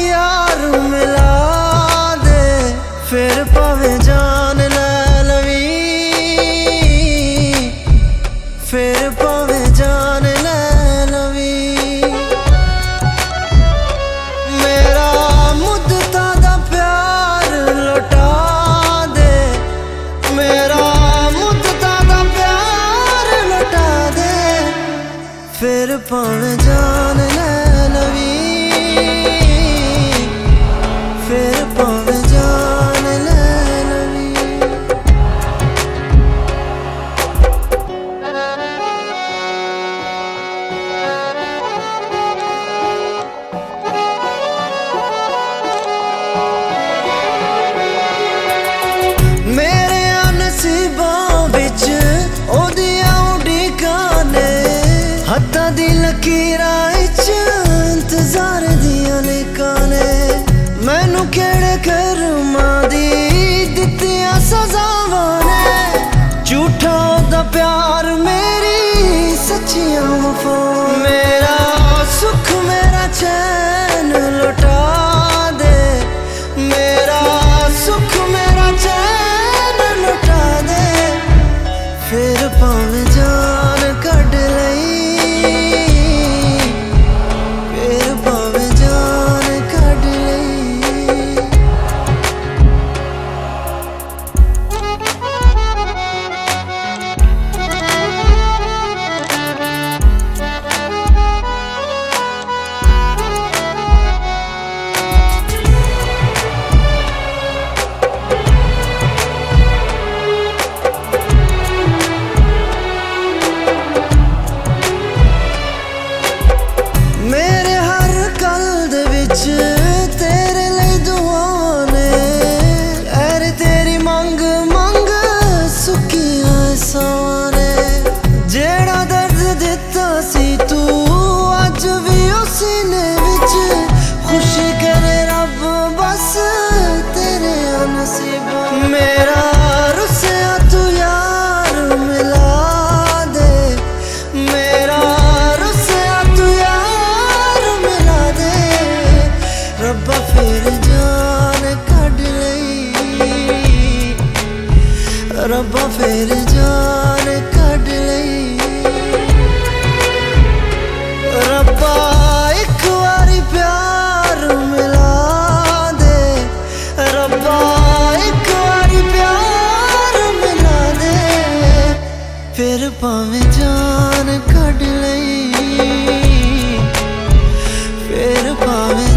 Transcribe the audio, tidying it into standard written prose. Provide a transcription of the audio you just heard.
यार मिला दे, फिर भावें जान ले लवी, फिर भावें जान ले लवी। मेरा मुद्दता दा प्यार लौटा दे, मेरा मुद्दता दा प्यार लौटा दे, फिर भावें जान ले लवी, फिर भावें जान ले लवी। मेरे नसीबां विच ओदियां उड़ीकां ने, हत्थां दी लकीरां विच इंतजार दियां लिखां ने। मैनू केड़े कर्मां दी दित्तियां सज़ावां ने, झूठा ओदा प्यार मेरी सच्चियां वफावां। मेरा सुख मेरा चैन लौटा दे, मेरा सुख मेरा चैन लौटा दे, फिर भावें जान कढ लई, फिर भावें जान कढ लई। मेरे हर गल दे विच तेरे लई दुआं ने, ऐ तेरी मंग मंग सुक्कियां सावां ने। जेड़ा दर्द दित्ता सी तू अज भी उस सीने विच, खुशी करे रब बस तेरे नसीबां। मेरा रुस्सिया तू यार मिला दे, मेरा रुस्सिया तू यार मिला दे, रब्बा फिर जान कढ लई, रब्बा फिर जान कढ लई। रब्बा एक बारी प्यार मिला दे, रब्बा एक बारी प्यार मिला दे, फिर भावें जान कढ लई, फिर भावें